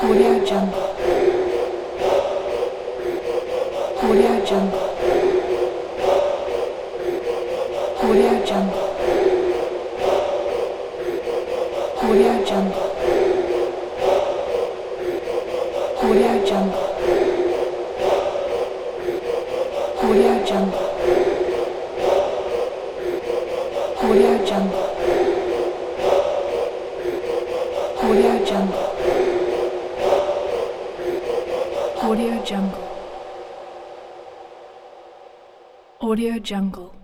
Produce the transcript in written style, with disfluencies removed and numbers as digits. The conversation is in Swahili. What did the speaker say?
Audio Jungle. Audio Jungle. Audio Jungle. Audio Jungle. Audio Jungle. Audio Jungle. Audio Jungle. Audio Jungle. Audio Jungle. Audio Jungle.